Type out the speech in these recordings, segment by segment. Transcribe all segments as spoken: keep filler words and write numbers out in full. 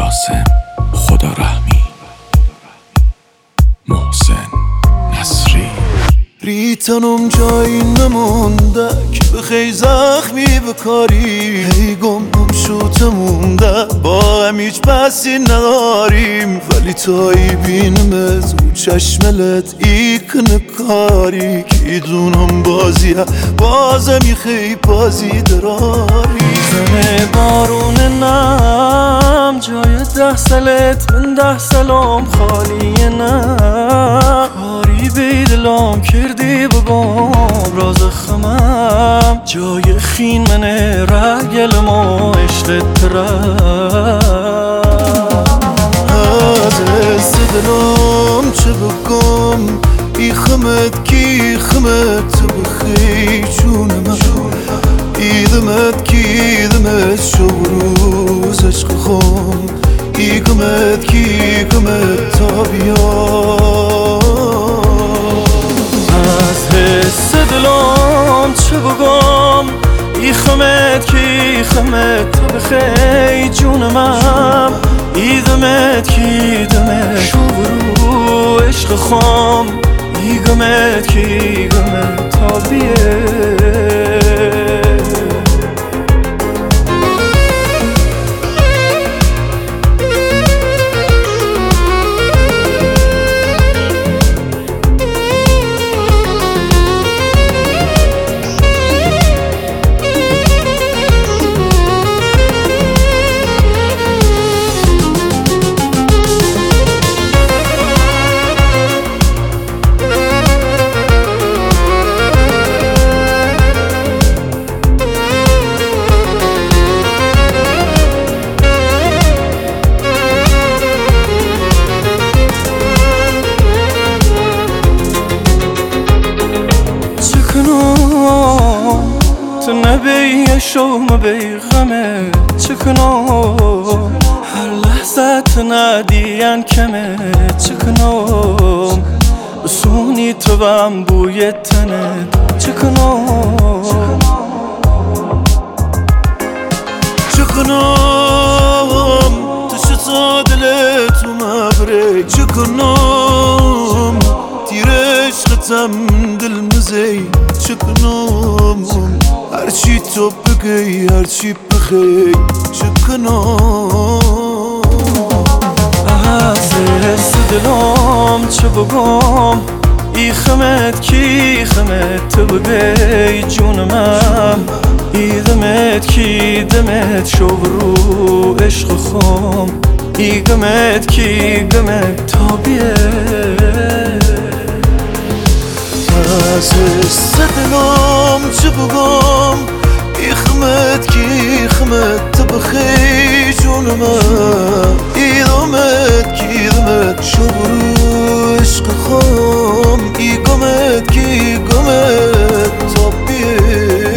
قاسم خدا رحمی، محسن نصری. ریتنم جایی نمونده که بخی زخمی بکاری، هی گم گم شوته مونده با هم هیچ بسی نداریم، ولی تایی بینم از او چشملت ای کنه کاری، که دونم بازیه بازم ای خی بازی دراری. زنه بارون نم جای ده سالت من ده سالم خالیه نه، کاری بیدلم کردی بگم راز خمم، جای خین منه رگلم و عشقت ترم. از دلم چه بگم ای خمت کی خمت تو بخی جونم، ایدمت کی دمت شو روز عشق خون، ای گمت کی گمت تا بیا. از حس دلم چه بگم ای خمت کی خمت تو بخی جونم، ایدمت کی دمت شو رو عشق خون، ای گمت کی گمت تا بیه. تو نبی شو مبی غمه چکنم، هر لحظه تو ندیان کمه چکنم، بسونی تو بم بوی تنه چکنم چکنم تو شتا دلتو مبره چکنم، تیر عشقتم دل مزی چکنم، هرچی تو بگی هرچی بخی چکنم. از حس دلم چه بگم ای خمت کی خمت تو بگی جونم، ای دمت کی دمت شو رو عشق خم، ای گمت کی گمت تا بیه. از حس دلم چه بگم ای خمت کی خمت تو بخی جونم، ای دمت کی دمت شو رو عشق خم، ای گمت کی گمت تا بیه.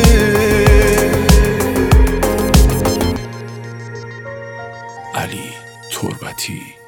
علی تربتی.